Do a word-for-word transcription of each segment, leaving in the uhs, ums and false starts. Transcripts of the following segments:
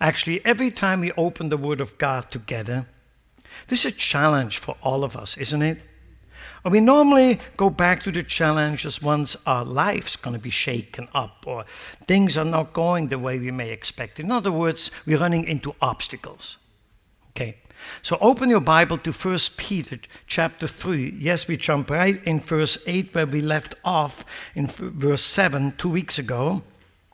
Actually, every time we open the Word of God together, this is a challenge for all of us, isn't it? And we normally go back to the challenges once our life's going to be shaken up or things are not going the way we may expect. In other words, we're running into obstacles. Okay, so open your Bible to First Peter chapter three. Yes, we jump right in verse eight where we left off in verse seven two weeks ago.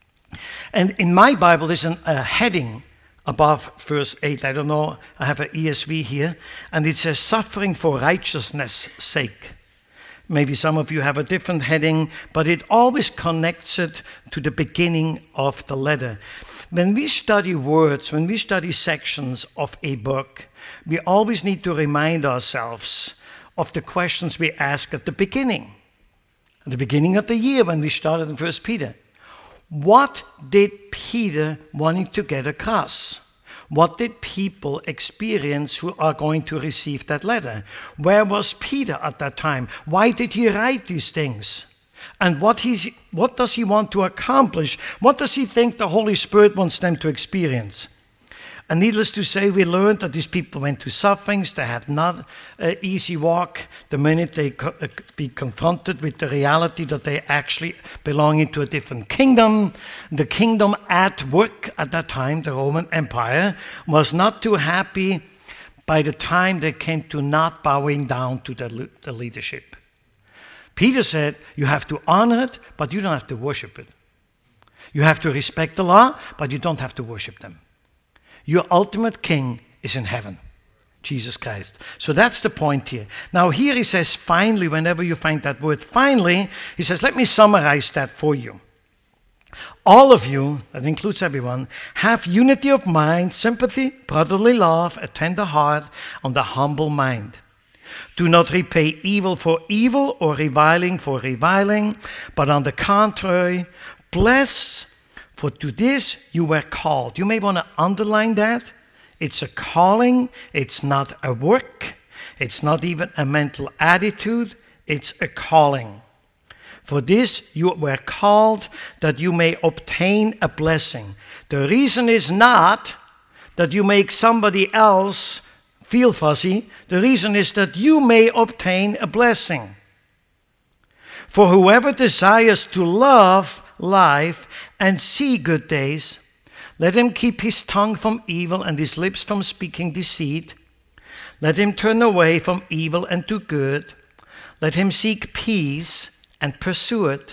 And in my Bible, there's an, a heading above verse eight. I don't know, I have an E S V here, and it says suffering for righteousness' sake. Maybe some of you have a different heading, but it always connects it to the beginning of the letter. When we study words, when we study sections of a book, we always need to remind ourselves of the questions we ask at the beginning. At the beginning of the year when we started in First Peter. What did Peter want to get across? What did people experience who are going to receive that letter? Where was Peter at that time? Why did he write these things? And what, he's, what does he want to accomplish? What does he think the Holy Spirit wants them to experience? And needless to say, we learned that these people went through sufferings. They had not an easy walk. The minute they co- uh, be confronted with the reality that they actually belong into a different kingdom, the kingdom at work at that time, the Roman Empire, was not too happy by the time they came to not bowing down to the, the leadership. Peter said, you have to honor it, but you don't have to worship it. You have to respect the law, but you don't have to worship them. Your ultimate king is in heaven, Jesus Christ. So that's the point here. Now here he says, finally, whenever you find that word, finally, he says, let me summarize that for you. All of you, that includes everyone, have unity of mind, sympathy, brotherly love, a tender heart, and a humble mind. Do not repay evil for evil or reviling for reviling, but on the contrary, bless. For to this you were called. You may want to underline that. It's a calling. It's not a work. It's not even a mental attitude. It's a calling. For this you were called, that you may obtain a blessing. The reason is not that you make somebody else feel fuzzy. The reason is that you may obtain a blessing. For whoever desires to love life and see good days, let him keep his tongue from evil and his lips from speaking deceit. Let him turn away from evil and do good. Let him seek peace and pursue it.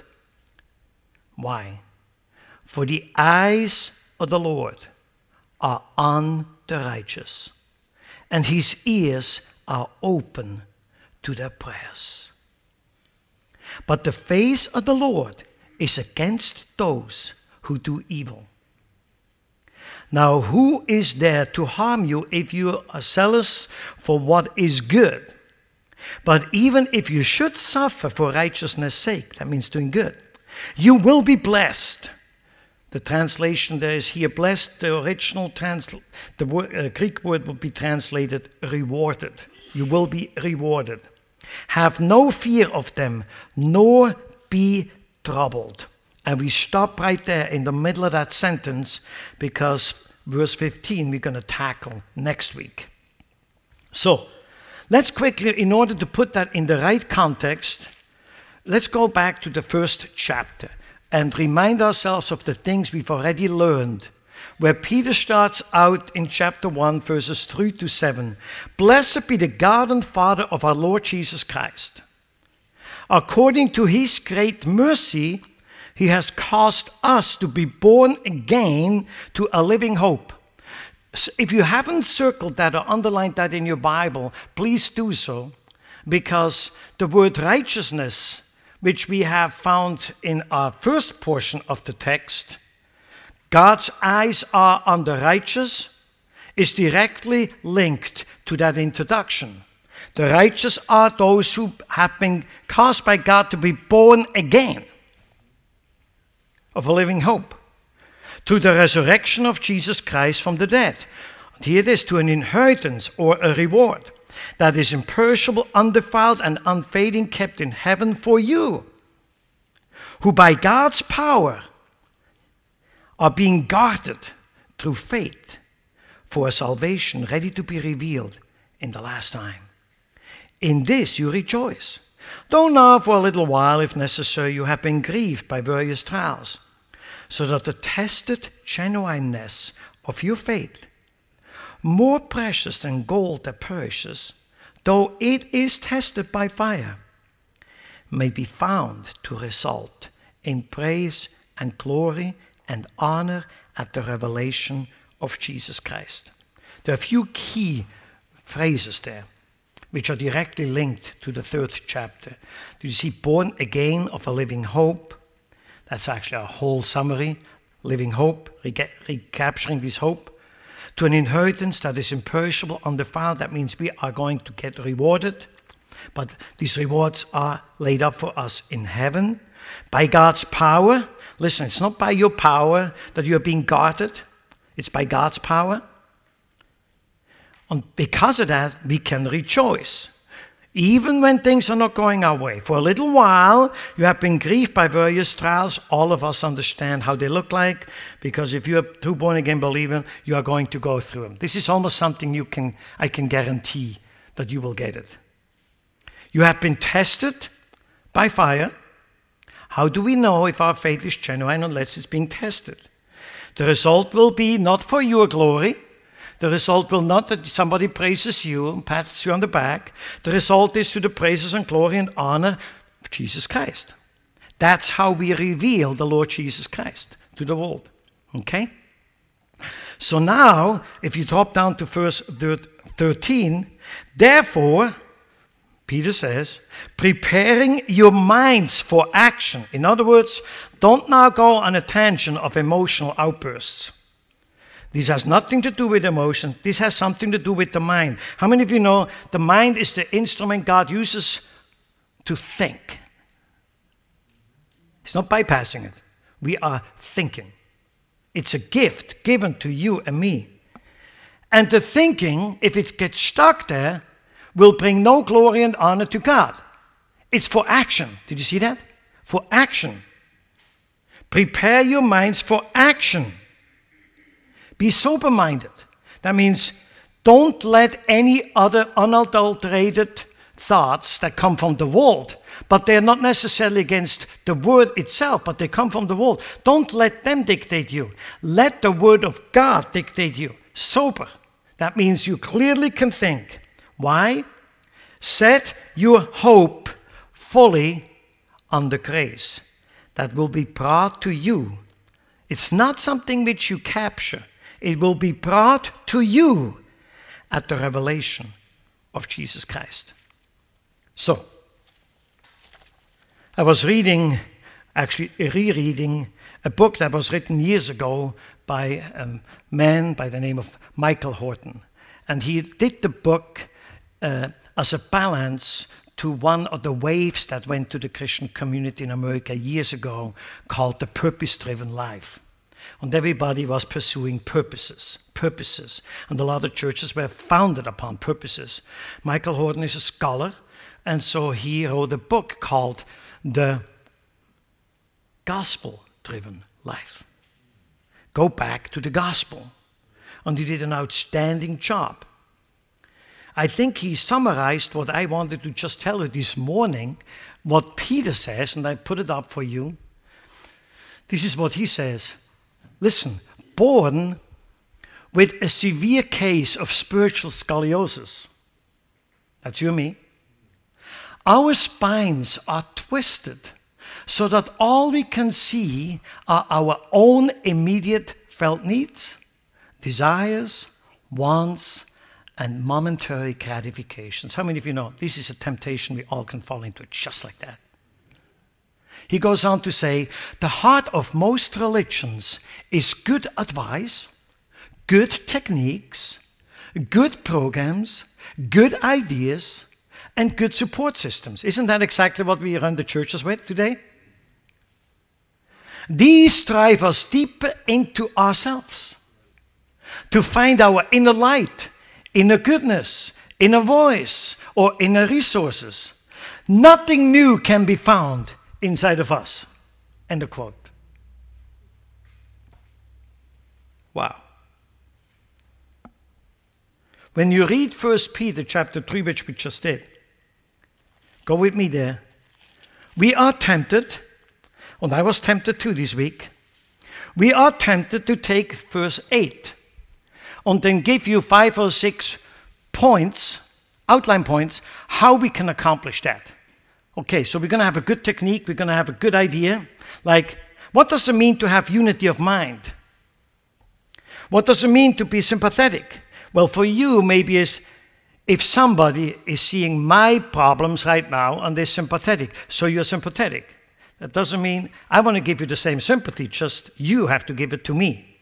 Why? For the eyes of the Lord are on the righteous, and his ears are open to their prayers. But the face of the Lord is against those who do evil. Now, who is there to harm you if you are zealous for what is good? But even if you should suffer for righteousness' sake, that means doing good, you will be blessed. The translation there is here, blessed. The original, transl- the word, uh, Greek word would be translated rewarded. You will be rewarded. Have no fear of them, nor be troubled. And we stop right there in the middle of that sentence because verse fifteen we're going to tackle next week. So let's quickly, in order to put that in the right context, let's go back to the first chapter and remind ourselves of the things we've already learned, where Peter starts out in chapter one, verses three to seven. Blessed be the God and Father of our Lord Jesus Christ. According to his great mercy, he has caused us to be born again to a living hope. So if you haven't circled that or underlined that in your Bible, please do so, because the word righteousness, which we have found in our first portion of the text, God's eyes are on the righteous, is directly linked to that introduction. The righteous are those who have been caused by God to be born again of a living hope, to the resurrection of Jesus Christ from the dead. And here it is, to an inheritance or a reward that is imperishable, undefiled, and unfading, kept in heaven for you, who by God's power are being guarded through faith for a salvation ready to be revealed in the last time. In this you rejoice, though now for a little while, if necessary, you have been grieved by various trials, so that the tested genuineness of your faith, more precious than gold that perishes, though it is tested by fire, may be found to result in praise and glory and honor at the revelation of Jesus Christ. There are a few key phrases there which are directly linked to the third chapter. Do you see born again of a living hope? That's actually our whole summary. Living hope, reca- recapturing this hope. To an inheritance that is imperishable, undefiled. That means we are going to get rewarded. But these rewards are laid up for us in heaven. By God's power. Listen, it's not by your power that you are being guarded. It's by God's power. And because of that, we can rejoice. Even when things are not going our way. For a little while, you have been grieved by various trials. All of us understand how they look like, because if you're a true born-again believer, you are going to go through them. This is almost something you can, I can guarantee that you will get it. You have been tested by fire. How do we know if our faith is genuine unless it's being tested? The result will be not for your glory. The result will not that somebody praises you and pats you on the back. The result is to the praises and glory and honor of Jesus Christ. That's how we reveal the Lord Jesus Christ to the world. Okay? So now, if you drop down to verse thirteen, therefore, Peter says, preparing your minds for action. In other words, don't now go on a tangent of emotional outbursts. This has nothing to do with emotion. This has something to do with the mind. How many of you know the mind is the instrument God uses to think? It's not bypassing it. We are thinking. It's a gift given to you and me. And the thinking, if it gets stuck there, will bring no glory and honor to God. It's for action. Did you see that? For action. Prepare your minds for action. Be sober-minded. That means don't let any other unadulterated thoughts that come from the world, but they're not necessarily against the word itself, but they come from the world. Don't let them dictate you. Let the word of God dictate you. Sober. That means you clearly can think. Why? Set your hope fully on the grace that will be brought to you. It's not something which you capture. It will be brought to you at the revelation of Jesus Christ. So, I was reading, actually rereading, a book that was written years ago by a man by the name of Michael Horton. And he did the book uh, as a balance to one of the waves that went to the Christian community in America years ago called the Purpose-Driven Life. And everybody was pursuing purposes, purposes. And a lot of churches were founded upon purposes. Michael Horton is a scholar, and so he wrote a book called The Gospel-Driven Life. Go back to the gospel. And he did an outstanding job. I think he summarized what I wanted to just tell you this morning, what Peter says, and I put it up for you. This is what he says. Listen, born with a severe case of spiritual scoliosis. That's you and me. Our spines are twisted so that all we can see are our own immediate felt needs, desires, wants, and momentary gratifications. How many of you know this is a temptation we all can fall into, just like that? He goes on to say, the heart of most religions is good advice, good techniques, good programs, good ideas, and good support systems. Isn't that exactly what we run the churches with today? These drive us deeper into ourselves to find our inner light, inner goodness, inner voice, or inner resources. Nothing new can be found inside of us. End of quote. Wow. When you read First Peter chapter three, which we just did, go with me there. We are tempted, and I was tempted too this week. We are tempted to take verse eight and then give you five or six points, outline points, how we can accomplish that. Okay, so we're going to have a good technique. We're going to have a good idea. Like, what does it mean to have unity of mind? What does it mean to be sympathetic? Well, for you, maybe is if somebody is seeing my problems right now and they're sympathetic, so you're sympathetic. That doesn't mean I want to give you the same sympathy, just you have to give it to me.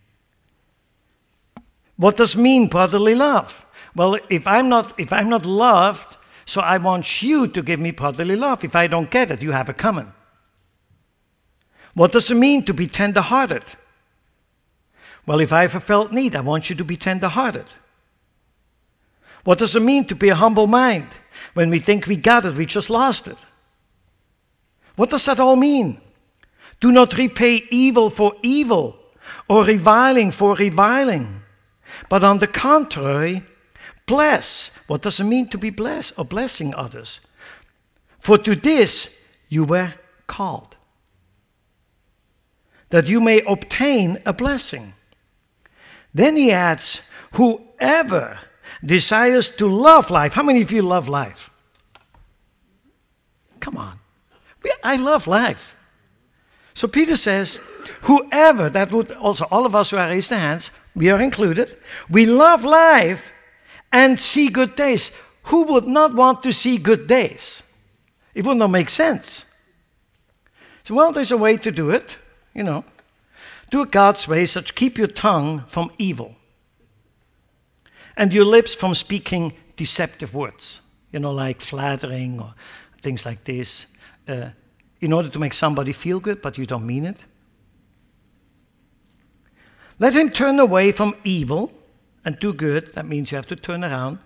What does mean brotherly love? Well, if I'm not if I'm not loved, so I want you to give me brotherly love. If I don't get it, you have a common. What does it mean to be tender-hearted? Well, if I have a felt need, I want you to be tender-hearted. What does it mean to be a humble mind? When we think we got it, we just lost it. What does that all mean? Do not repay evil for evil or reviling for reviling, but on the contrary, bless. What does it mean to be blessed or blessing others? For to this you were called, that you may obtain a blessing. Then he adds, whoever desires to love life. How many of you love life? Come on. I love life. So Peter says, whoever, that would also all of us who are raised their hands, we are included, we love life and see good days. Who would not want to see good days? It would not make sense. So, well, there's a way to do it, you know. Do it God's way, such keep your tongue from evil and your lips from speaking deceptive words, you know, like flattering or things like this, uh, in order to make somebody feel good, but you don't mean it. Let him turn away from evil and do good. That means you have to turn around.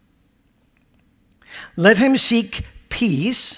Let him seek peace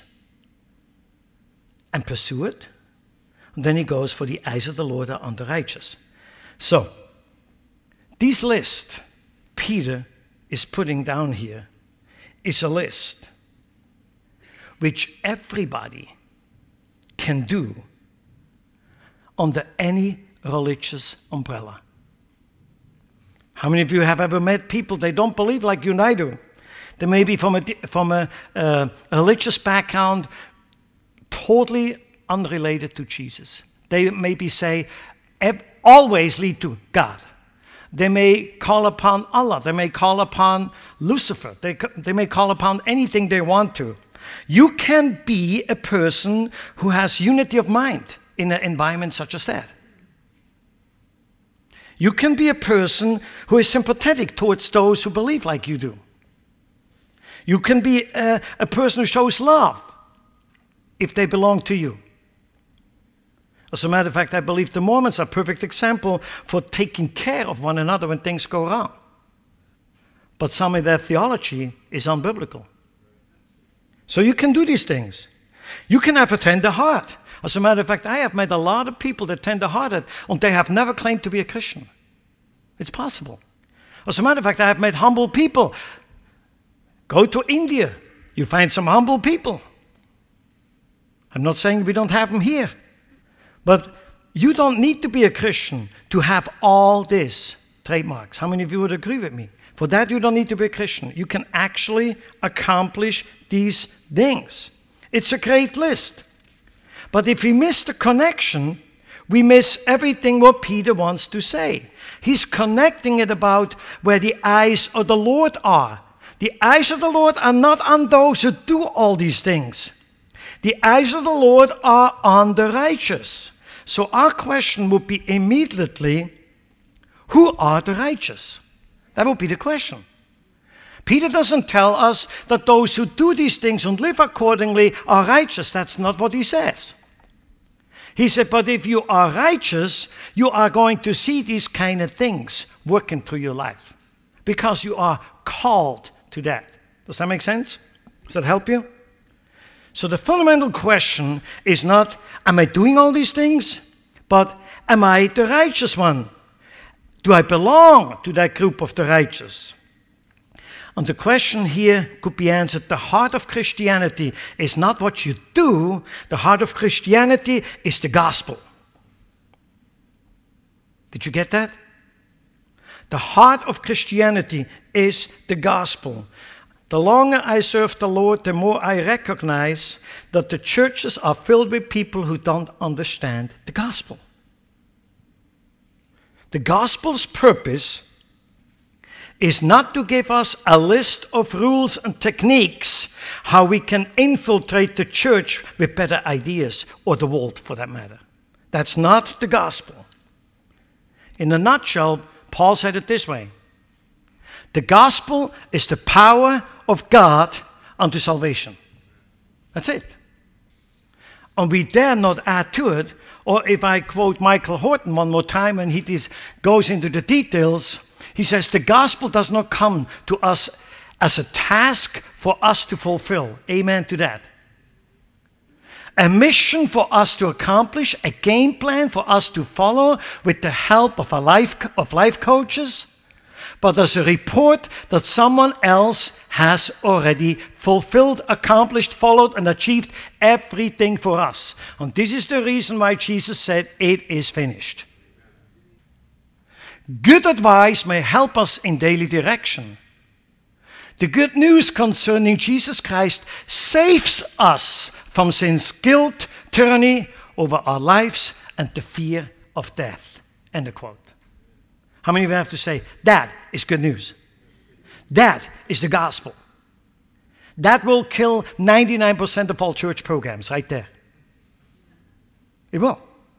and pursue it. And then he goes, for the eyes of the Lord are on the righteous. So, this list Peter is putting down here is a list which everybody can do under any religious umbrella. How many of you have ever met people, they don't believe like you and I do? They may be from a, from a, uh, a religious background, totally unrelated to Jesus. They maybe say, always lead to God. They may call upon Allah. They may call upon Lucifer. They, they may call upon anything they want to. You can be a person who has unity of mind in an environment such as that. You can be a person who is sympathetic towards those who believe like you do. You can be a, a person who shows love if they belong to you. As a matter of fact, I believe the Mormons are a perfect example for taking care of one another when things go wrong. But some of their theology is unbiblical. So you can do these things. You can have a tender heart. As a matter of fact, I have met a lot of people that are tender-hearted, and they have never claimed to be a Christian. It's possible. As a matter of fact, I have met humble people. Go to India. You find some humble people. I'm not saying we don't have them here. But you don't need to be a Christian to have all these trademarks. How many of you would agree with me? For that, you don't need to be a Christian. You can actually accomplish these things. It's a great list. But if we miss the connection, we miss everything what Peter wants to say. He's connecting it about where the eyes of the Lord are. The eyes of the Lord are not on those who do all these things. The eyes of the Lord are on the righteous. So our question would be immediately, who are the righteous? That would be the question. Peter doesn't tell us that those who do these things and live accordingly are righteous. That's not what he says. He said, but if you are righteous, you are going to see these kind of things working through your life because you are called to that. Does that make sense? Does that help you? So the fundamental question is not, am I doing all these things? But am I the righteous one? Do I belong to that group of the righteous? And the question here could be answered, the heart of Christianity is not what you do, the heart of Christianity is the gospel. Did you get that? The heart of Christianity is the gospel. The longer I serve the Lord, the more I recognize that the churches are filled with people who don't understand the gospel. The gospel's purpose is not to give us a list of rules and techniques how we can infiltrate the church with better ideas, or the world for that matter. That's not the gospel. In a nutshell, Paul said it this way: the gospel is the power of God unto salvation. That's it. And we dare not add to it, or if I quote Michael Horton one more time and he dis- goes into the details, he says the gospel does not come to us as a task for us to fulfill. Amen to that. A mission for us to accomplish, a game plan for us to follow with the help of a life of life coaches, but as a report that someone else has already fulfilled, accomplished, followed, and achieved everything for us. And this is the reason why Jesus said, "It is finished." Good advice may help us in daily direction. The good news concerning Jesus Christ saves us from sin's guilt, tyranny over our lives, and the fear of death. End of quote. How many of you have to say, that is good news? That is the gospel. That will kill ninety-nine percent of all church programs right there. It will.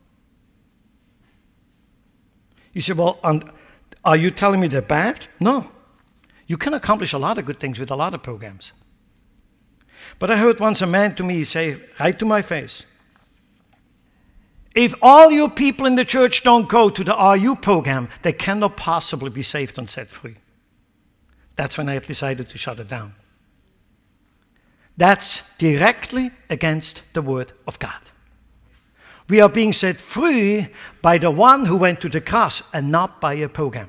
You say, well, are you telling me they're bad? No. You can accomplish a lot of good things with a lot of programs. But I heard once a man to me say, right to my face, if all you people in the church don't go to the R U program, they cannot possibly be saved and set free. That's when I decided to shut it down. That's directly against the Word of God. We are being set free by the one who went to the cross and not by a program.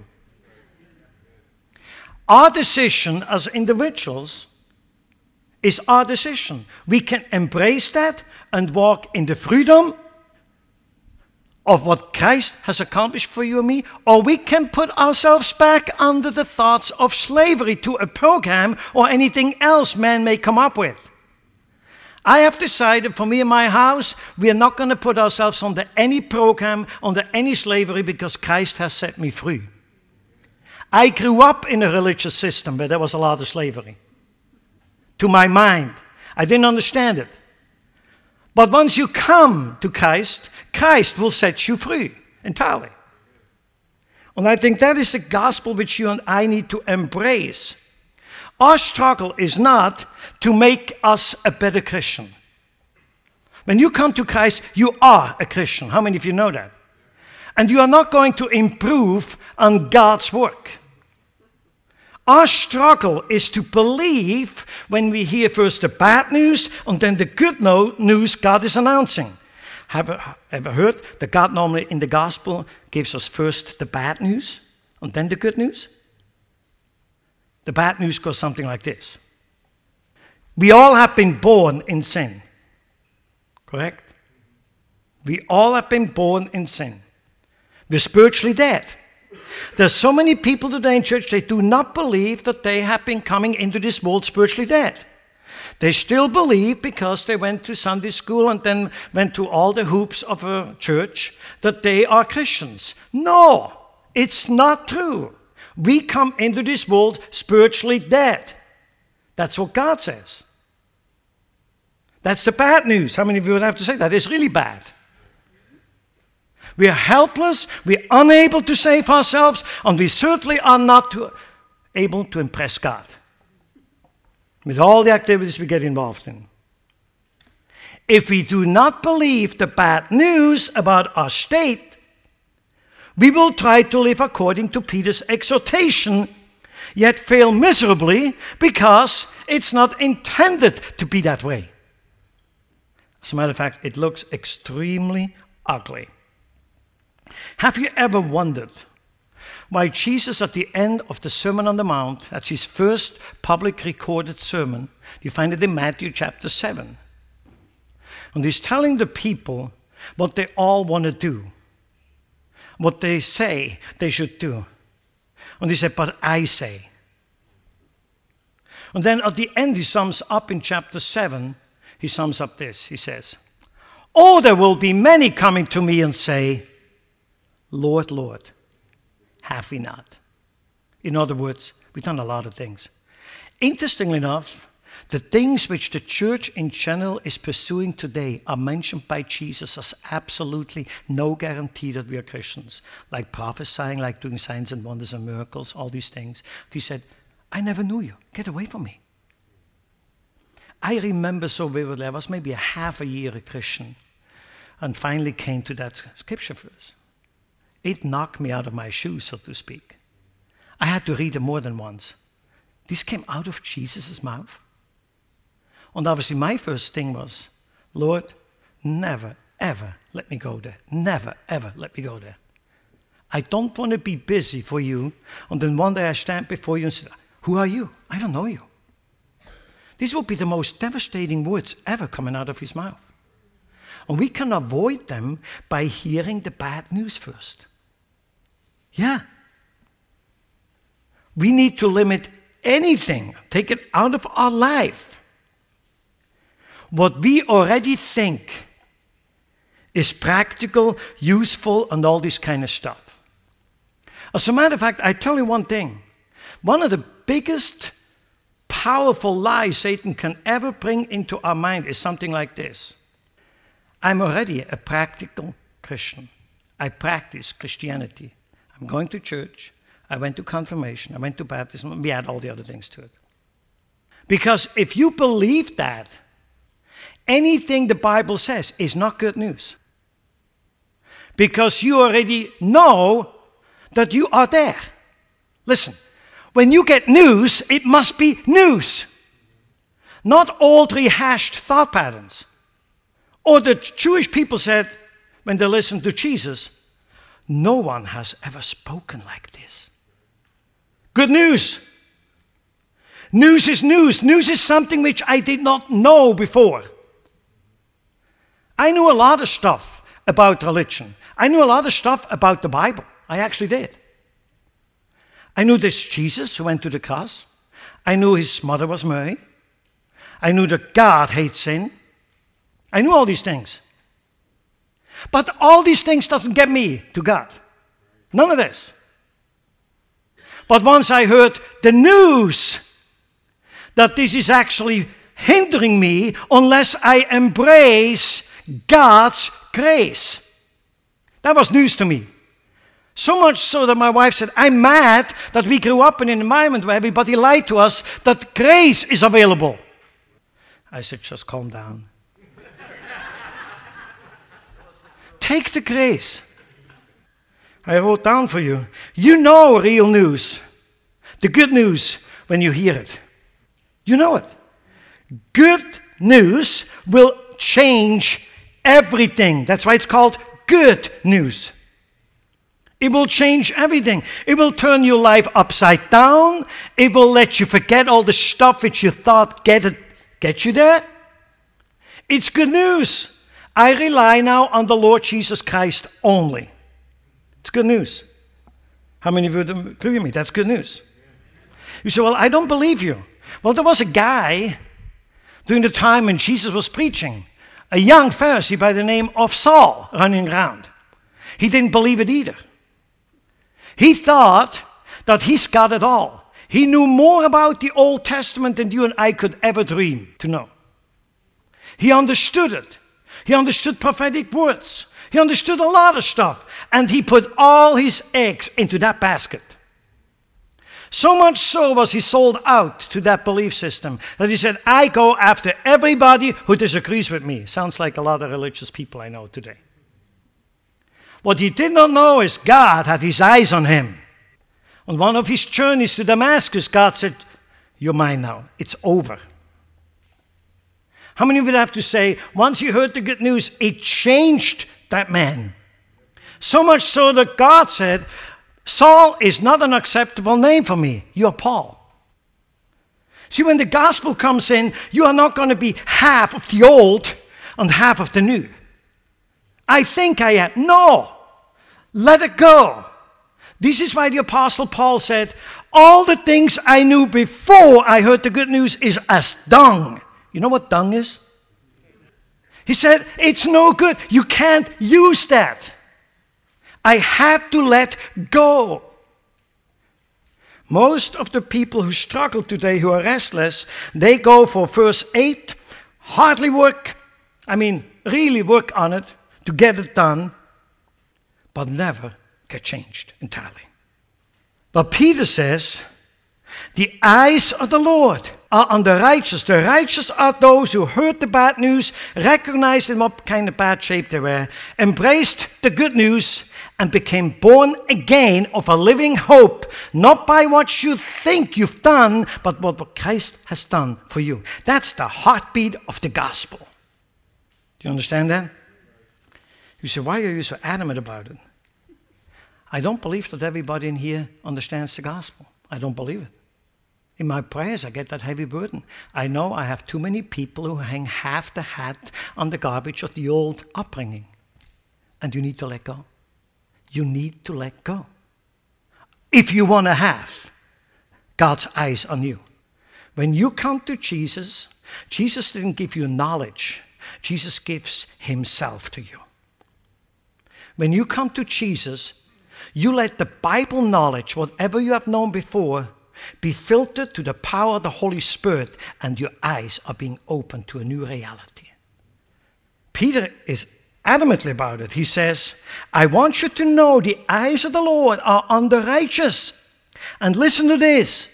Our decision as individuals is our decision. We can embrace that and walk in the freedom of what Christ has accomplished for you and me, or we can put ourselves back under the thoughts of slavery to a program or anything else man may come up with. I have decided for me and my house, we are not going to put ourselves under any program, under any slavery, because Christ has set me free. I grew up in a religious system where there was a lot of slavery. To my mind, I didn't understand it. But once you come to Christ, Christ will set you free entirely. And I think that is the gospel which you and I need to embrace. Our struggle is not to make us a better Christian. When you come to Christ, you are a Christian. How many of you know that? And you are not going to improve on God's work. Our struggle is to believe when we hear first the bad news and then the good news God is announcing. Have you ever heard that God normally in the gospel gives us first the bad news and then the good news? The bad news goes something like this. We all have been born in sin. Correct? We all have been born in sin. We're spiritually dead. There's so many people today in church, they do not believe that they have been coming into this world spiritually dead. They still believe, because they went to Sunday school and then went to all the hoops of a church, that they are Christians. No, it's not true. We come into this world spiritually dead. That's what God says. That's the bad news. How many of you would have to say that? It's really bad. We are helpless, we are unable to save ourselves, and we certainly are not to, able to impress God with all the activities we get involved in. If we do not believe the bad news about our state, we will try to live according to Peter's exhortation, yet fail miserably because it's not intended to be that way. As a matter of fact, it looks extremely ugly. Have you ever wondered why Jesus, at the end of the Sermon on the Mount, that's his first public recorded sermon, you find it in Matthew chapter seven. And he's telling the people what they all want to do, what they say they should do. And he said, but I say. And then at the end he sums up in chapter seven, he sums up this. He says, oh, there will be many coming to me and say, Lord, Lord, have we not? In other words, we've done a lot of things. Interestingly enough, the things which the church in general is pursuing today are mentioned by Jesus as absolutely no guarantee that we are Christians. Like prophesying, like doing signs and wonders and miracles, all these things. He said, I never knew you. Get away from me. I remember so vividly, I was maybe a half a year a Christian and finally came to that scripture verse. It knocked me out of my shoes, so to speak. I had to read it more than once. This came out of Jesus' mouth. And obviously my first thing was, Lord, never, ever let me go there. Never, ever let me go there. I don't want to be busy for you. And then one day I stand before you and say, who are you? I don't know you. These will be the most devastating words ever coming out of his mouth. And we can avoid them by hearing the bad news first. Yeah. We need to limit anything, take it out of our life. What we already think is practical, useful, and all this kind of stuff. As a matter of fact, I tell you one thing. One of the biggest powerful lies Satan can ever bring into our mind is something like this. I'm already a practical Christian. I practice Christianity. I'm going to church. I went to confirmation. I went to baptism. We add all the other things to it. Because if you believe that, anything the Bible says is not good news. Because you already know that you are there. Listen, when you get news, it must be news. Not old rehashed thought patterns. Or the Jewish people said, when they listened to Jesus, no one has ever spoken like this. Good news. News is news. News is something which I did not know before. I knew a lot of stuff about religion. I knew a lot of stuff about the Bible. I actually did. I knew this Jesus who went to the cross. I knew his mother was Mary. I knew that God hates sin. I knew all these things. But all these things doesn't get me to God. None of this. But once I heard the news that this is actually hindering me unless I embrace God's grace. That was news to me. So much so that my wife said, I'm mad that we grew up in an environment where everybody lied to us that grace is available. I said, just calm down. Take the grace. I wrote down for you. You know real news. The good news when you hear it. You know it. Good news will change everything. That's why it's called good news. It will change everything. It will turn your life upside down. It will let you forget all the stuff which you thought get it, get you there. It's good news. I rely now on the Lord Jesus Christ only. It's good news. How many of you would agree with me? That's good news. You say, well, I don't believe you. Well, there was a guy during the time when Jesus was preaching, a young Pharisee by the name of Saul running around. He didn't believe it either. He thought that he's got it all. He knew more about the Old Testament than you and I could ever dream to know. He understood it. He understood prophetic words. He understood a lot of stuff. And he put all his eggs into that basket. So much so was he sold out to that belief system that he said, I go after everybody who disagrees with me. Sounds like a lot of religious people I know today. What he did not know is God had his eyes on him. On one of his journeys to Damascus, God said, you're mine now. It's over. How many of you have to say, once you heard the good news, it changed that man? So much so that God said, Saul is not an acceptable name for me. You're Paul. See, when the gospel comes in, you are not going to be half of the old and half of the new. I think I am. No. Let it go. This is why the Apostle Paul said, all the things I knew before I heard the good news is as dung. You know what dung is? He said, it's no good. You can't use that. I had to let go. Most of the people who struggle today, who are restless, they go for verse eight, hardly work, I mean, really work on it to get it done, but never get changed entirely. But Peter says, the eyes of the Lord are on the righteous. The righteous are those who heard the bad news, recognized in what kind of bad shape they were, embraced the good news, and became born again of a living hope, not by what you think you've done, but what Christ has done for you. That's the heartbeat of the gospel. Do you understand that? You say, why are you so adamant about it? I don't believe that everybody in here understands the gospel. I don't believe it. In my prayers, I get that heavy burden. I know I have too many people who hang half the hat on the garbage of the old upbringing. And you need to let go. You need to let go. If you want to have God's eyes on you. When you come to Jesus, Jesus didn't give you knowledge. Jesus gives himself to you. When you come to Jesus, you let the Bible knowledge, whatever you have known before, be filtered to the power of the Holy Spirit, and your eyes are being opened to a new reality. Peter is adamantly about it. He says, I want you to know the eyes of the Lord are on the righteous. And listen to this.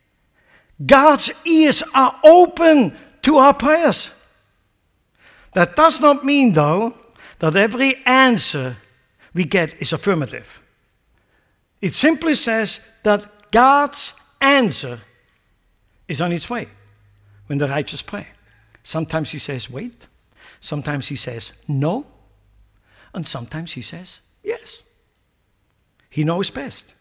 God's ears are open to our prayers. That does not mean, though, that every answer we get is affirmative. It simply says that God's answer is on its way when the righteous pray. Sometimes he says, wait. Sometimes he says, no. And sometimes he says, yes. He knows best.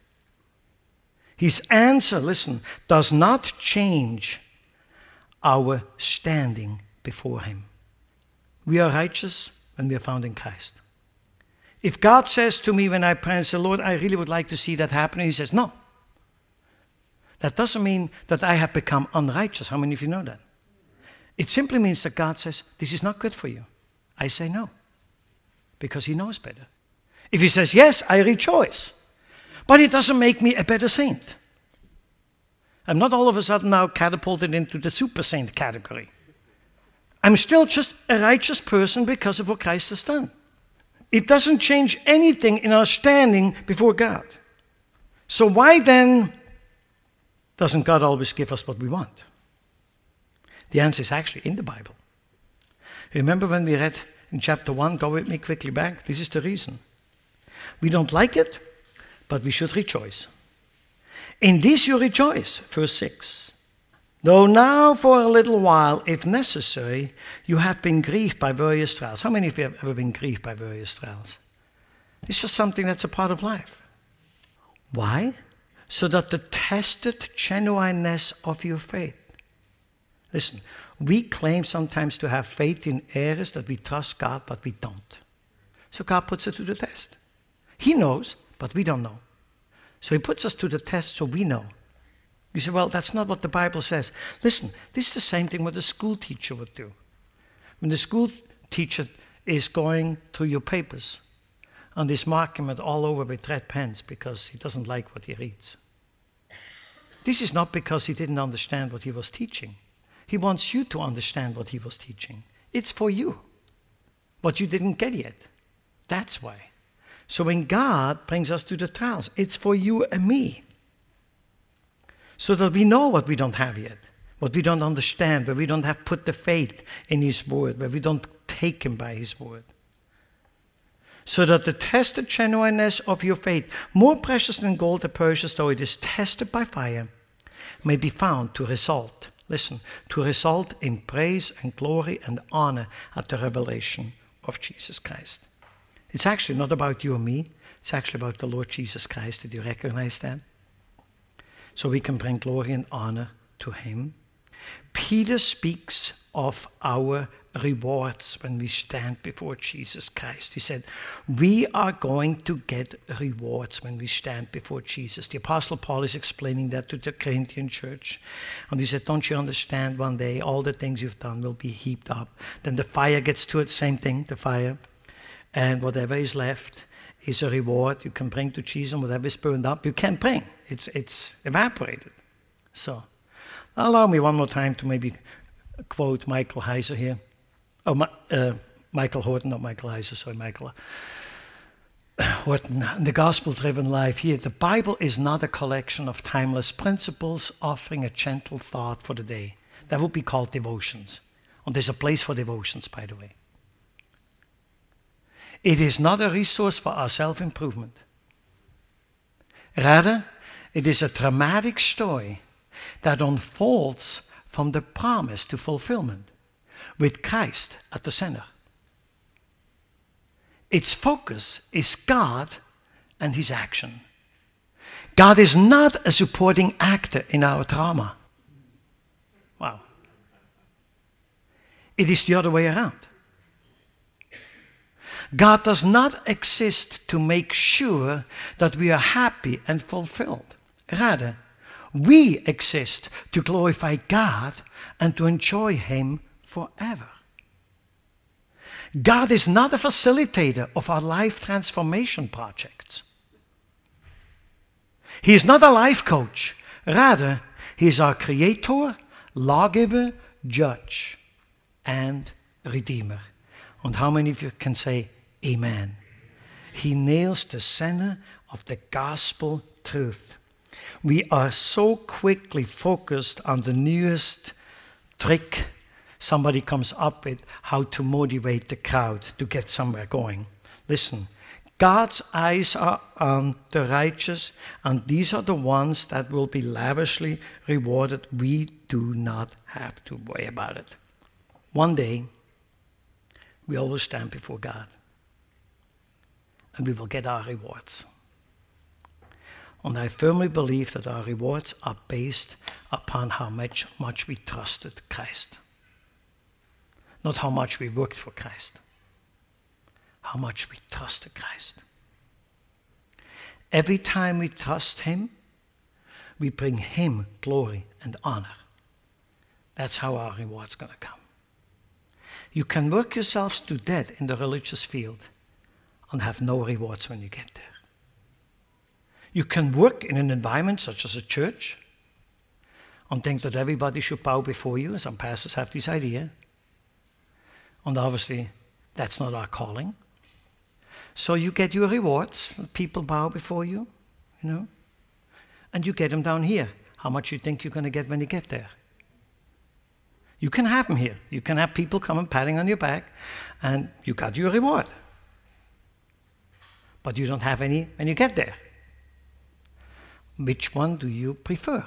His answer, listen, does not change our standing before him. We are righteous when we are found in Christ. If God says to me when I pray and say, Lord, I really would like to see that happen, he says, no. That doesn't mean that I have become unrighteous. How many of you know that? It simply means that God says, this is not good for you. I say no, because he knows better. If he says yes, I rejoice. But it doesn't make me a better saint. I'm not all of a sudden now catapulted into the super saint category. I'm still just a righteous person because of what Christ has done. It doesn't change anything in our standing before God. So why then doesn't God always give us what we want? The answer is actually in the Bible. Remember when we read in chapter one, go with me quickly back, this is the reason. We don't like it, but we should rejoice. In this you rejoice, verse six. Though now for a little while, if necessary, you have been grieved by various trials. How many of you have ever been grieved by various trials? It's just something that's a part of life. Why? So that the tested genuineness of your faith. Listen, we claim sometimes to have faith in areas that we trust God, but we don't. So God puts it to the test. He knows, but we don't know. So he puts us to the test so we know. You say, well, that's not what the Bible says. Listen, this is the same thing what a school teacher would do. When the school teacher is going through your papers and is marking it all over with red pens because he doesn't like what he reads. This is not because he didn't understand what he was teaching. He wants you to understand what he was teaching. It's for you. What you didn't get yet. That's why. So when God brings us to the trials, it's for you and me. So that we know what we don't have yet, what we don't understand, where we don't have put the faith in his word, where we don't take him by his word. So that the tested genuineness of your faith, more precious than gold that perishes though it is tested by fire, may be found to result, listen, to result in praise and glory and honor at the revelation of Jesus Christ. It's actually not about you and me. It's actually about the Lord Jesus Christ. Did you recognize that? So we can bring glory and honor to him. Peter speaks of our rewards when we stand before Jesus Christ. He said, we are going to get rewards when we stand before Jesus. The Apostle Paul is explaining that to the Corinthian church. And he said, don't you understand, one day all the things you've done will be heaped up. Then the fire gets to it, same thing, the fire. And whatever is left is a reward you can bring to Jesus, and whatever is burned up, you can't bring. It's, it's evaporated. So, allow me one more time to maybe quote Michael Heiser here. Oh, uh, Michael Horton, not Michael Heiser, sorry, Michael Horton. The gospel-driven life here. The Bible is not a collection of timeless principles offering a gentle thought for the day. That would be called devotions. And there's a place for devotions, by the way. It is not a resource for our self-improvement. Rather, it is a dramatic story that unfolds from the promise to fulfillment, with Christ at the center. Its focus is God and his action. God is not a supporting actor in our drama. Wow. It is the other way around. God does not exist to make sure that we are happy and fulfilled. Rather, we exist to glorify God and to enjoy him forever. God is not a facilitator of our life transformation projects. He is not a life coach. Rather, he is our creator, lawgiver, judge, and redeemer. And how many of you can say amen? He nails the center of the gospel truth. We are so quickly focused on the newest trick somebody comes up with, how to motivate the crowd to get somewhere going. Listen, God's eyes are on the righteous, and these are the ones that will be lavishly rewarded. We do not have to worry about it. One day, we all will stand before God, and we will get our rewards. And I firmly believe that our rewards are based upon how much, much we trusted Christ. Not how much we worked for Christ. How much we trusted Christ. Every time we trust him, we bring him glory and honor. That's how our reward's going to come. You can work yourselves to death in the religious field and have no rewards when you get there. You can work in an environment such as a church and think that everybody should bow before you. Some pastors have this idea. And obviously, that's not our calling. So you get your rewards. People bow before you, you know. And you get them down here. How much you think you're going to get when you get there? You can have them here. You can have people come and patting on your back, and you got your reward. But you don't have any when you get there. Which one do you prefer?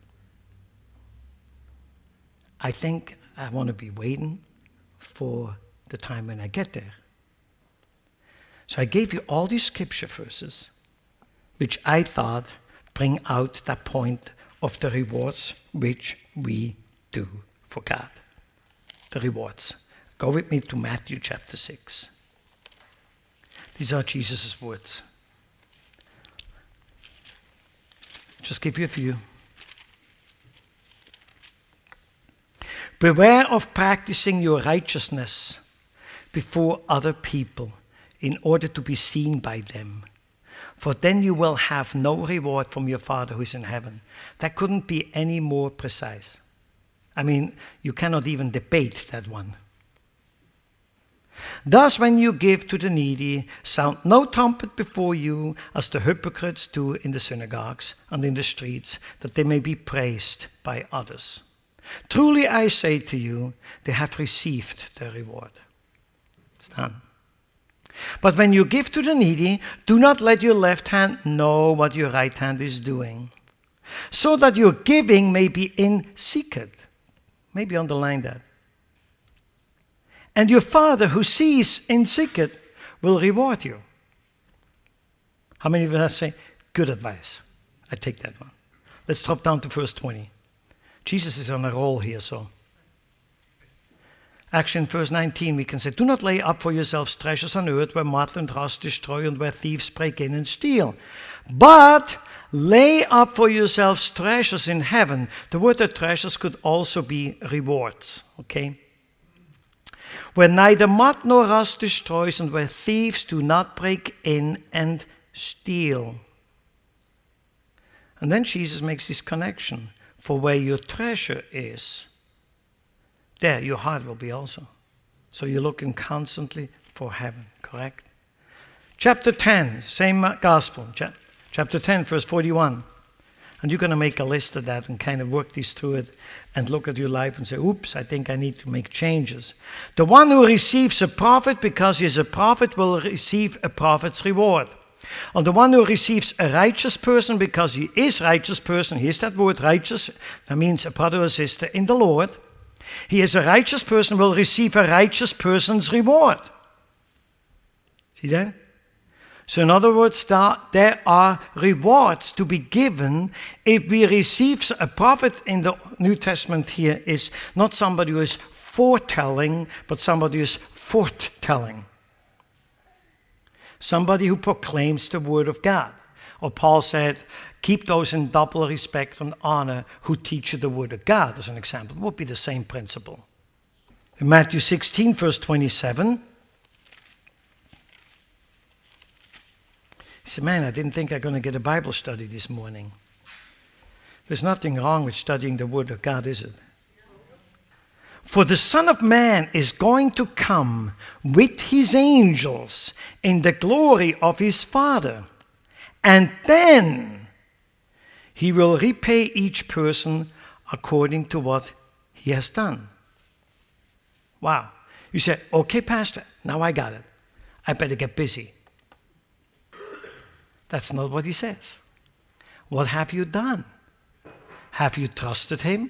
I think I want to be waiting for the time when I get there. So I gave you all these scripture verses, which I thought bring out that point of the rewards which we do for God. The rewards. Go with me to Matthew chapter six. These are Jesus' words. Just give you a few. Beware of practicing your righteousness before other people in order to be seen by them. For then you will have no reward from your Father who is in heaven. That couldn't be any more precise. I mean, you cannot even debate that one. Thus, when you give to the needy, sound no trumpet before you, as the hypocrites do in the synagogues and in the streets, that they may be praised by others. Truly I say to you, they have received their reward. It's done. But when you give to the needy, do not let your left hand know what your right hand is doing, so that your giving may be in secret. Maybe underline that. And your Father who sees in secret will reward you. How many of us say, good advice? I take that one. Let's drop down to verse twenty. Jesus is on a roll here, so. Actually, in verse nineteen, we can say, do not lay up for yourselves treasures on earth where moth and rust destroy and where thieves break in and steal. But lay up for yourselves treasures in heaven. The word that treasures could also be rewards, okay? Where neither moth nor rust destroys and where thieves do not break in and steal. And then Jesus makes this connection. For where your treasure is, there your heart will be also. So you're looking constantly for heaven, correct? Chapter ten, same gospel. Chapter ten, verse forty-one. And you're going to make a list of that and kind of work this through it and look at your life and say, oops, I think I need to make changes. The one who receives a prophet because he is a prophet will receive a prophet's reward. And the one who receives a righteous person because he is a righteous person, here's that word righteous, that means a brother or sister in the Lord. He is a righteous person, will receive a righteous person's reward. See that? So in other words, there are rewards to be given if we receive a prophet in the New Testament here is not somebody who is foretelling, but somebody who is forthtelling. Somebody who proclaims the word of God. Or Paul said, keep those in double respect and honor who teach you the word of God, as an example. It would be the same principle. In Matthew sixteen, verse twenty-seven, he said, man, I didn't think I'm going to get a Bible study this morning. There's nothing wrong with studying the word of God, is it? For the Son of Man is going to come with his angels in the glory of his Father. And then he will repay each person according to what he has done. Wow. You say, okay, Pastor, now I got it. I better get busy. That's not what he says. What have you done? Have you trusted him?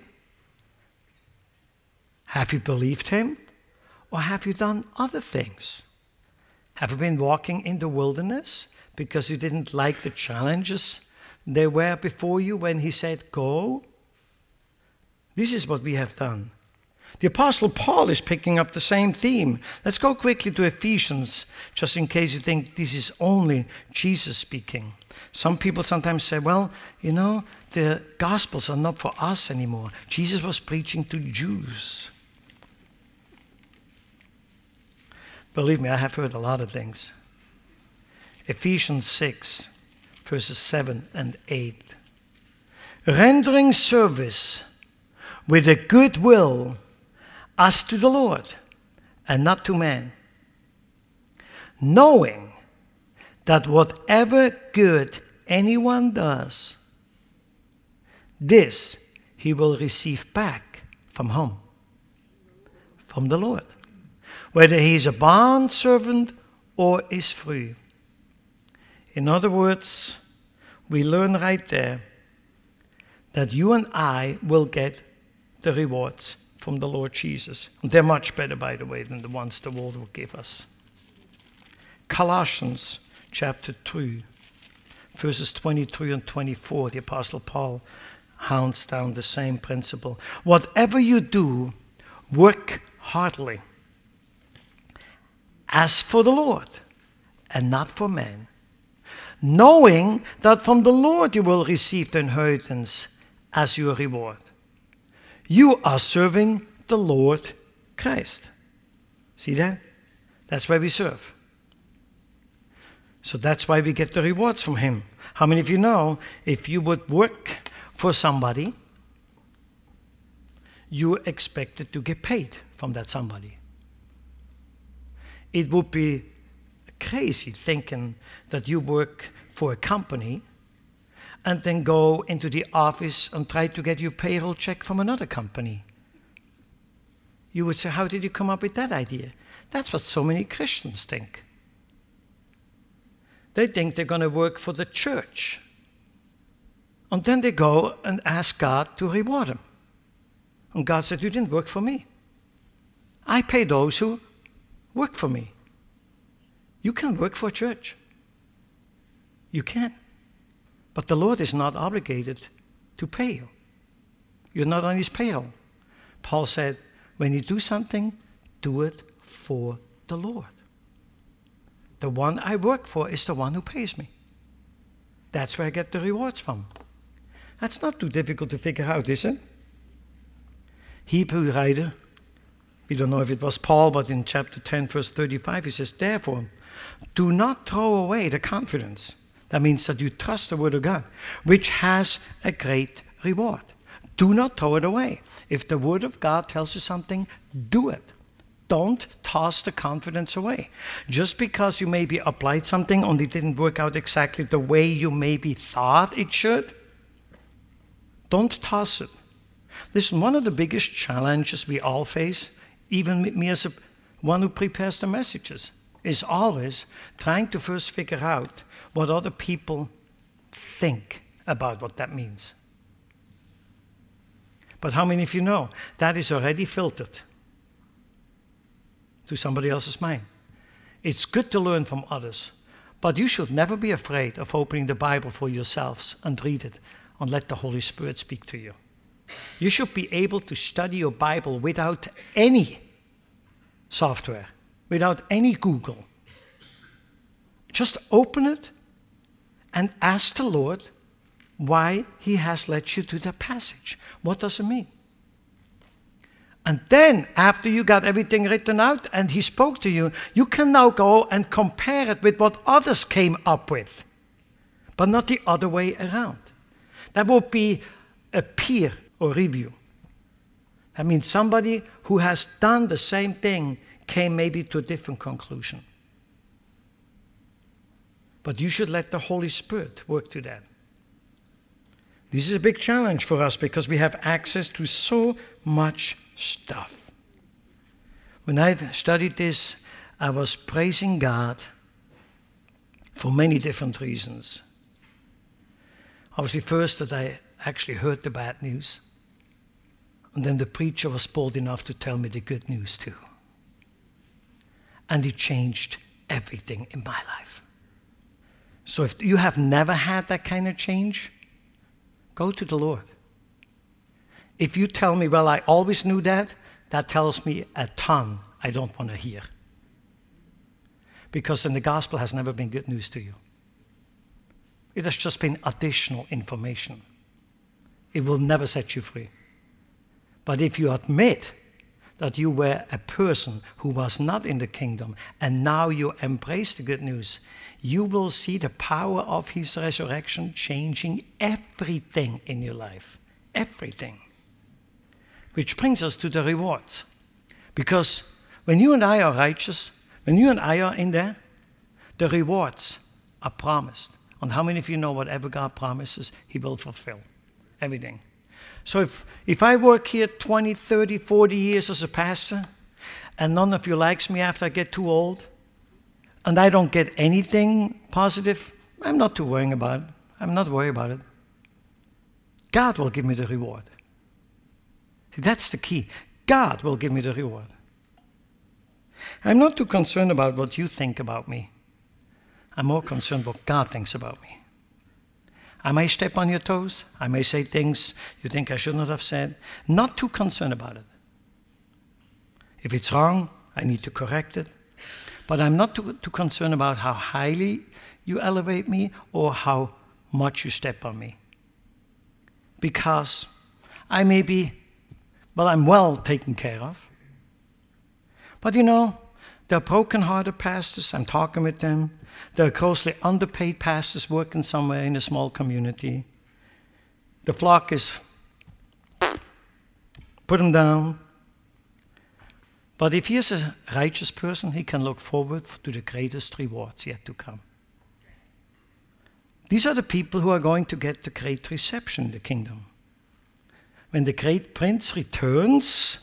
Have you believed him? Or have you done other things? Have you been walking in the wilderness because you didn't like the challenges there were before you when he said, go? This is what we have done. The Apostle Paul is picking up the same theme. Let's go quickly to Ephesians, just in case you think this is only Jesus speaking. Some people sometimes say, well, you know, the Gospels are not for us anymore. Jesus was preaching to Jews. Believe me, I have heard a lot of things. Ephesians six, verses seven and eight. Rendering service with a good will as to the Lord and not to man, knowing that whatever good anyone does, this he will receive back from whom? From the Lord. Whether he is a bond servant or is free. In other words, we learn right there that you and I will get the rewards from the Lord Jesus. And they're much better, by the way, than the ones the world will give us. Colossians chapter two, verses twenty-three and twenty-four, the Apostle Paul hounds down the same principle. Whatever you do, work heartily, as for the Lord, and not for men, knowing that from the Lord you will receive the inheritance as your reward. You are serving the Lord Christ. See that? That's why we serve. So that's why we get the rewards from him. How many of you know, if you would work for somebody, you expected to get paid from that somebody? It would be crazy thinking that you work for a company and then go into the office and try to get your payroll check from another company. You would say, how did you come up with that idea? That's what so many Christians think. They think they're going to work for the church. And then they go and ask God to reward them. And God said, you didn't work for me. I pay those who work for me. You can work for a church. You can. But the Lord is not obligated to pay you. You're not on his payroll. Paul said, when you do something, do it for the Lord. The one I work for is the one who pays me. That's where I get the rewards from. That's not too difficult to figure out, is it? Hebrew writer, we don't know if it was Paul, but in chapter ten, verse thirty-five, he says, therefore, do not throw away the confidence. That means that you trust the word of God, which has a great reward. Do not throw it away. If the word of God tells you something, do it. Don't toss the confidence away. Just because you maybe applied something and it didn't work out exactly the way you maybe thought it should, don't toss it. Listen, one of the biggest challenges we all face, even with me as a, one who prepares the messages, is always trying to first figure out what other people think about what that means. But how many of you know that is already filtered to somebody else's mind? It's good to learn from others, but you should never be afraid of opening the Bible for yourselves and read it and let the Holy Spirit speak to you. You should be able to study your Bible without any software, without any Google. Just open it and ask the Lord why he has led you to that passage. What does it mean? And then, after you got everything written out and he spoke to you, you can now go and compare it with what others came up with, but not the other way around. That would be a peer or review. That means somebody who has done the same thing came maybe to a different conclusion. But you should let the Holy Spirit work to that. This is a big challenge for us because we have access to so much stuff. When I studied this, I was praising God for many different reasons. Obviously, first that I actually heard the bad news, and then the preacher was bold enough to tell me the good news too. And it changed everything in my life. So if you have never had that kind of change, go to the Lord. If you tell me, well, I always knew that, that tells me a ton I don't want to hear. Because then the gospel has never been good news to you. It has just been additional information. It will never set you free. But if you admit that you were a person who was not in the kingdom and now you embrace the good news, you will see the power of his resurrection changing everything in your life. Everything. Which brings us to the rewards. Because when you and I are righteous, when you and I are in there, the rewards are promised. And how many of you know whatever God promises, he will fulfill? Everything. So if, if I work here twenty, thirty, forty years as a pastor, and none of you likes me after I get too old, and I don't get anything positive, I'm not too worrying about it. I'm not worried about it. God will give me the reward. See, that's the key. God will give me the reward. I'm not too concerned about what you think about me. I'm more concerned what God thinks about me. I may step on your toes. I may say things you think I should not have said. Not too concerned about it. If it's wrong, I need to correct it. But I'm not too, too concerned about how highly you elevate me or how much you step on me. Because I may be, well, I'm well taken care of. But you know, there are broken-hearted pastors. I'm talking with them. There are grossly underpaid pastors working somewhere in a small community. The flock is, put them down. But if he is a righteous person, he can look forward to the greatest rewards yet to come. These are the people who are going to get the great reception in the kingdom. When the great prince returns,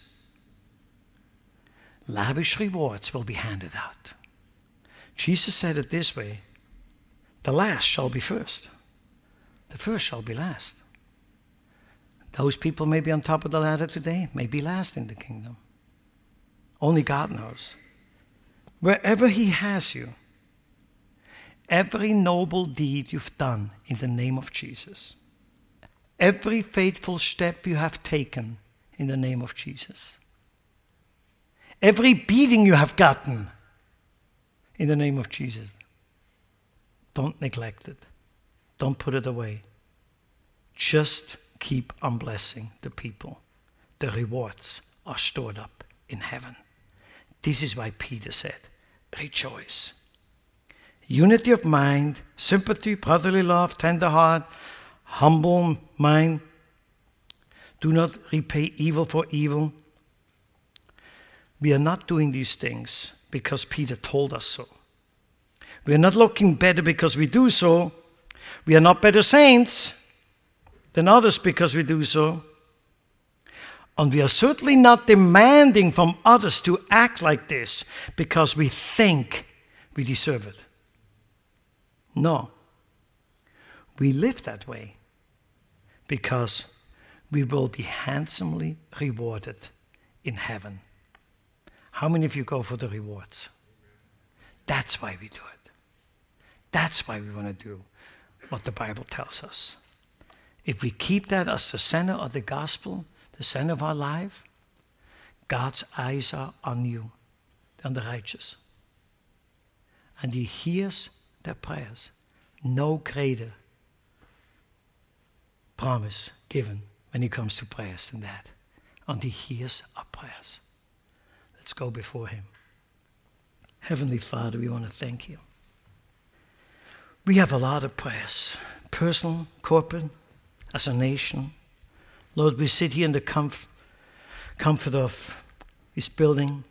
lavish rewards will be handed out. Jesus said it this way, the last shall be first. The first shall be last. Those people may be on top of the ladder today, may be last in the kingdom. Only God knows. Wherever he has you, every noble deed you've done in the name of Jesus. Every faithful step you have taken in the name of Jesus. Every beating you have gotten in the name of Jesus. Don't neglect it. Don't put it away. Just keep on blessing the people. The rewards are stored up in heaven. This is why Peter said, rejoice. Unity of mind, sympathy, brotherly love, tender heart, humble mind. Do not repay evil for evil. We are not doing these things because Peter told us so. We are not looking better because we do so. We are not better saints than others because we do so. And we are certainly not demanding from others to act like this because we think we deserve it. No. We live that way because we will be handsomely rewarded in heaven. How many of you go for the rewards? That's why we do it. That's why we want to do what the Bible tells us. If we keep that as the center of the gospel, the center of our life, God's eyes are on you, on the righteous. And he hears their prayers. No greater promise given when it comes to prayers than that. And he hears our prayers. Let's go before him. Heavenly Father, we want to thank you. We have a lot of prayers, personal, corporate, as a nation. Lord, we sit here in the comf- comfort of this building.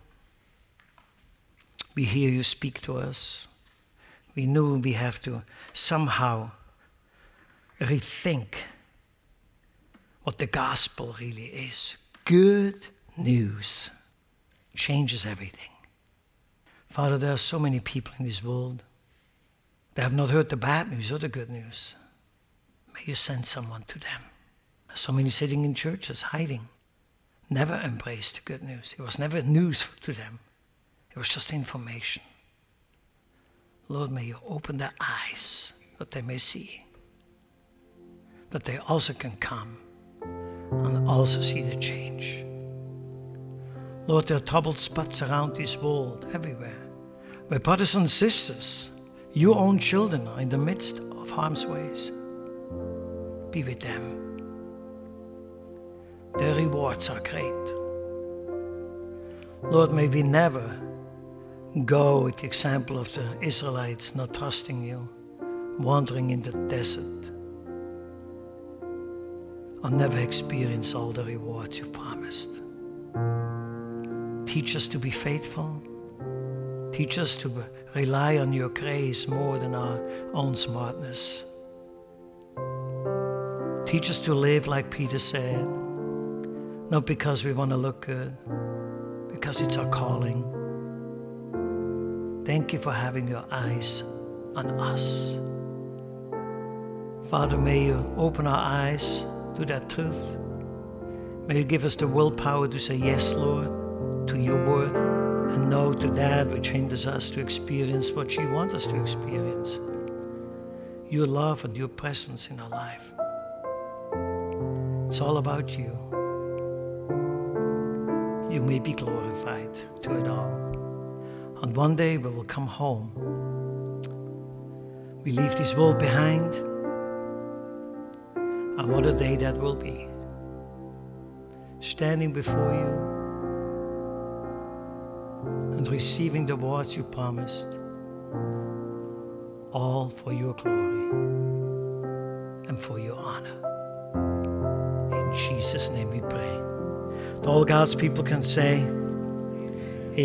We hear you speak to us. We know we have to somehow rethink what the gospel really is. Good news changes everything. Father, there are so many people in this world. They have not heard the bad news or the good news. May you send someone to them. So many sitting in churches, hiding, never embraced the good news. It was never news to them. It was just information. Lord, may you open their eyes that they may see. That they also can come and also see the change. Lord, there are troubled spots around this world, everywhere, where brothers and sisters, your own children, are in the midst of harm's ways. Be with them. Their rewards are great. Lord, may we never go with the example of the Israelites not trusting you, wandering in the desert, or never experience all the rewards you've promised. Teach us to be faithful. Teach us to rely on your grace more than our own smartness. Teach us to live like Peter said, not because we want to look good, because it's our calling. Thank you for having your eyes on us. Father, may you open our eyes to that truth. May you give us the willpower to say yes, Lord, to your word, and no to that which hinders us to experience what you want us to experience. Your love and your presence in our life. It's all about you. You may be glorified to it all. And one day we will come home. We leave this world behind. And what a day that will be. Standing before you and receiving the words you promised, all for your glory and for your honor. In Jesus' name we pray. All God's people can say,